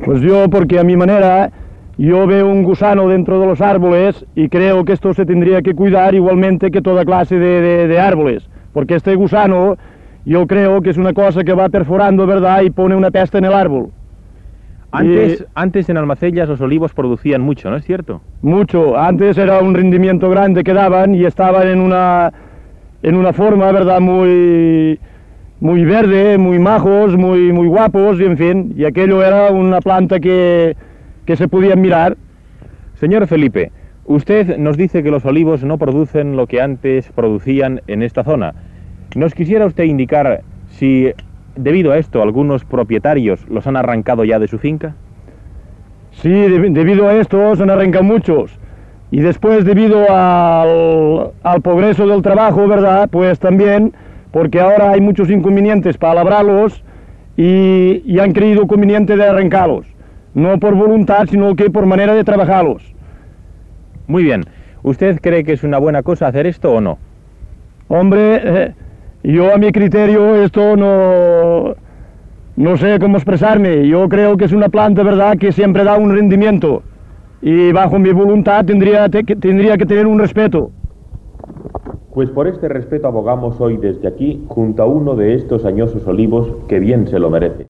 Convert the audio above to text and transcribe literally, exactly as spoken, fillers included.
Pues yo, porque a mi manera, yo veo un gusano dentro de los árboles y creo que esto se tendría que cuidar igualmente que toda clase de, de, de árboles, porque este gusano yo creo que es una cosa que va perforando, ¿verdad?, y pone una pesta en el árbol. Antes, Y, antes en Almacellas los olivos producían mucho, ¿no es cierto? Mucho. Antes era un rendimiento grande que daban y estaban en una, en una forma, ¿verdad?, muy, muy verde, muy majos, muy, muy guapos, y en fin, y aquello era una planta que, que se podía mirar. Señor Felipe, usted nos dice que los olivos no producen lo que antes producían en esta zona. ¿Nos quisiera usted indicar si, debido a esto, algunos propietarios los han arrancado ya de su finca? Sí, de, debido a esto se han arrancado muchos. Y después, debido al, al progreso del trabajo, ¿verdad?, pues también, porque ahora hay muchos inconvenientes para labrarlos y, y han creído conveniente de arrancarlos. No por voluntad, sino que por manera de trabajarlos. Muy bien. ¿Usted cree que es una buena cosa hacer esto o no? Hombre, eh, yo a mi criterio esto no, no sé cómo expresarme. Yo creo que es una planta, ¿verdad?, que siempre da un rendimiento. Y bajo mi voluntad tendría, te, tendría que tener un respeto. Pues por este respeto abogamos hoy desde aquí junto a uno de estos añosos olivos que bien se lo merece.